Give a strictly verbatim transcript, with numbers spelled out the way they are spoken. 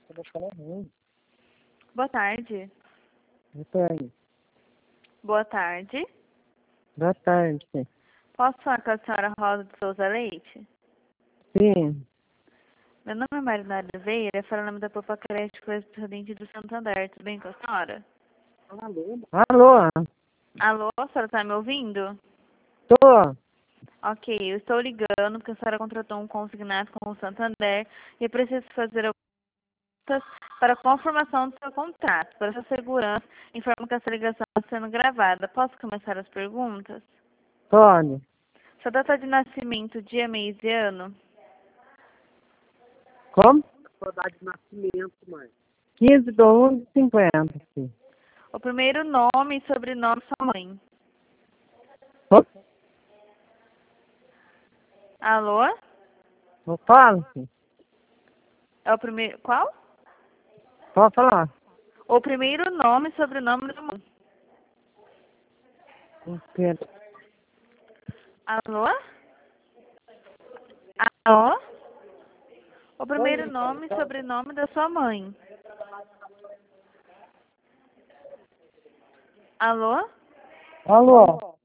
telefone é ruim. Boa tarde. Boa tarde. Boa tarde. Boa tarde. Posso falar com a senhora Rosa de Souza Leite? Sim. Meu nome é Marinara Oliveira, falo em nome da Popa Crédito Correspondente do Santander. Tudo bem com a senhora? Alô? Alô, a senhora está me ouvindo? Tô. Ok, eu estou ligando porque a senhora contratou um consignado com o Santander e eu preciso fazer algumas perguntas para a confirmação do seu contrato. Para sua segurança, informo que essa ligação está sendo gravada. Posso começar as perguntas? Pode. Sua data de nascimento, dia, mês e ano? Como? quinze de um de cinquenta, sim. O primeiro nome e sobrenome da sua mãe. Como? Alô? Eu falo, sim. É o primeiro... Qual? Pode falar. O primeiro nome e sobrenome da mãe. Pedro. Alô? Alô? O primeiro nome e sobrenome da sua mãe. Alô? Alô?